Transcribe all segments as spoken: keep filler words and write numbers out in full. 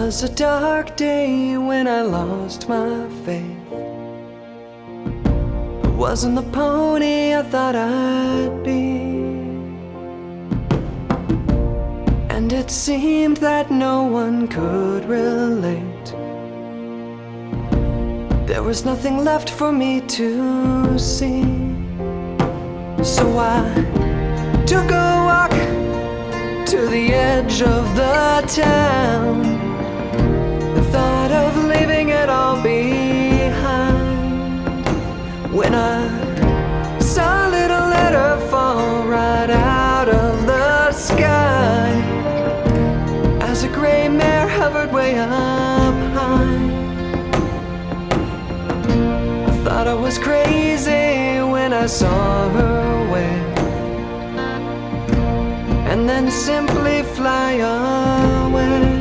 was a dark day when I lost my faith. I wasn't the pony I thought I'd be, and it seemed that no one could relate. There was nothing left for me to see. So I took a walk to the edge of the town, the thought of leaving it all behind, when I saw a little letter fall right out of the sky, as a gray mare hovered way up high. I thought I was crazy when I saw her wave, and then simply fly away.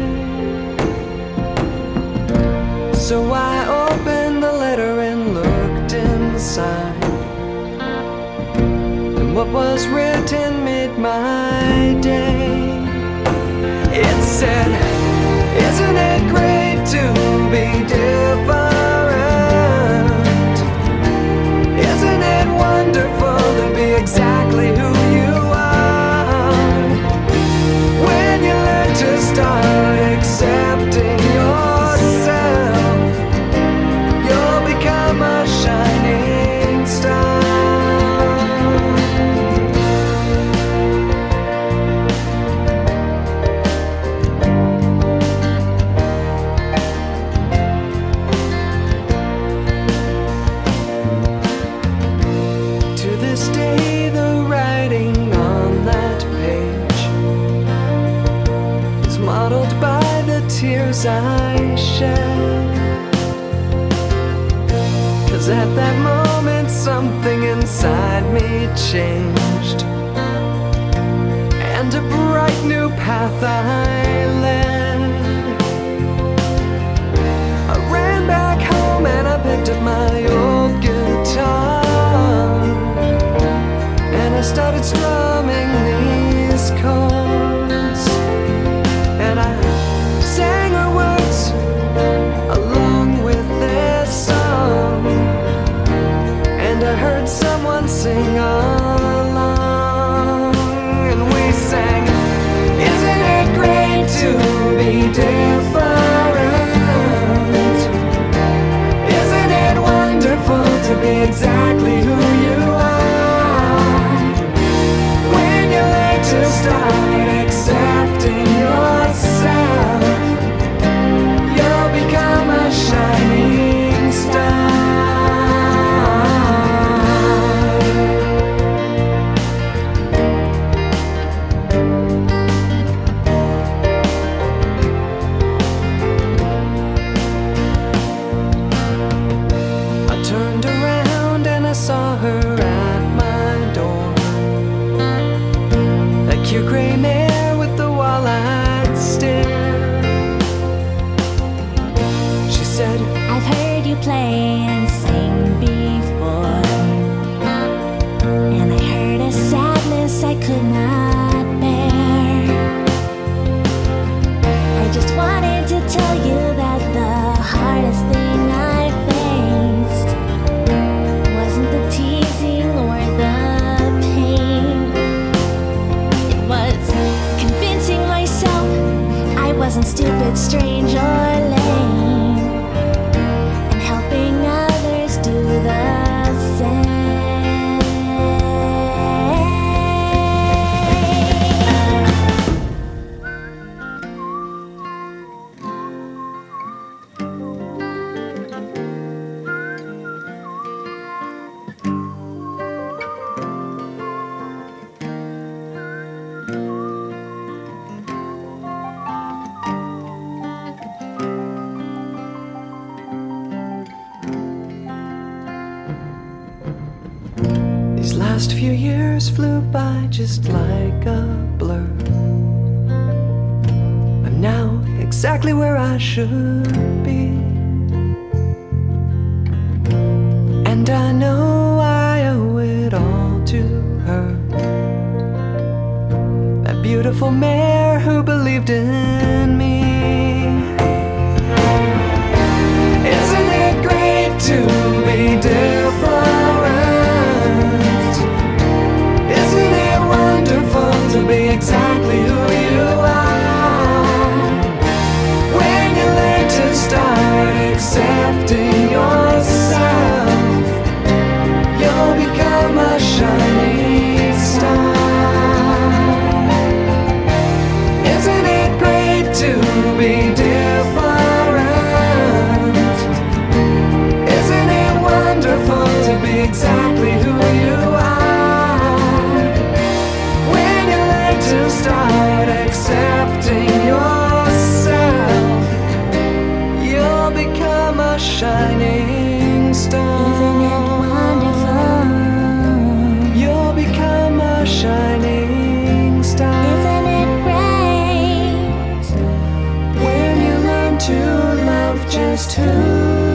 So I opened the letter and looked inside, and what was written made my day. It said, "Isn't it great to be different? Isn't it wonderful to be exactly who you are? When you learn to start accepting yourself, you'll become a shining star." To this day, the writing on that page is modeled by the tears I shed. 'Cause at that moment something inside me changed, and a bright new path I led. I ran back home and I picked up my old guitar, and I started strumming these chords, and I sang her words along with this song, and I heard someone sing along, and we sang, "Isn't it great to be different? Isn't it wonderful to be exactly who you are? When you learn to start accepting yourself, you'll become a shining star." I turned around and I saw her at my door, that cute gray mare with the wall-eyed stare. She said, I've heard you play and sing before, and I heard a sadness I could not bear. I just wanted to tell you that the hardest thing I faced wasn't the teasing or the pain. It was convincing myself I wasn't stupid, strange, or lame, and helping others do the same. "These last few years flew by just like a blur. I'm now exactly where I should be, and I know I owe it all to her. That beautiful mare who believed in me. to love just who